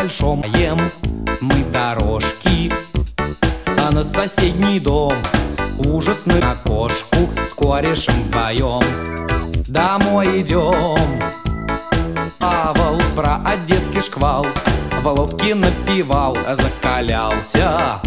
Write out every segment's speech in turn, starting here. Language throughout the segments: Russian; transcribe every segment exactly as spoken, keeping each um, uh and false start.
большом ем мы дорожки, а на соседний дом ужасный на кошку с корешем вдвоем домой идем. Павел про одесский шквал в лодке напевал, закалялся.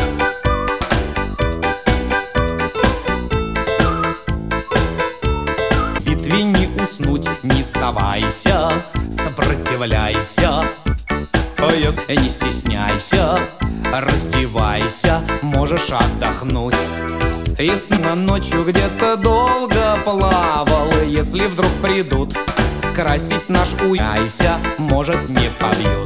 В битве не уснуть, не сдавайся, сопротивляйся, не стесняйся, раздевайся, можешь отдохнуть. Если на ночью где-то долго плавал, если вдруг придут скрасить наш уяйся, может, не побьют.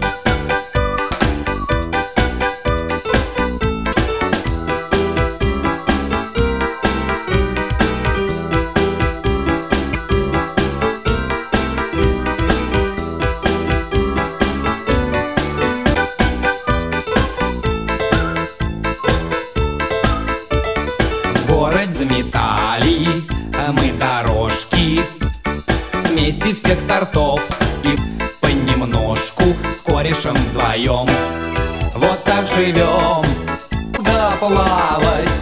В городе метали мы дорожки, смеси всех сортов и понемножку с корешем вдвоем. Вот так живем, да плавать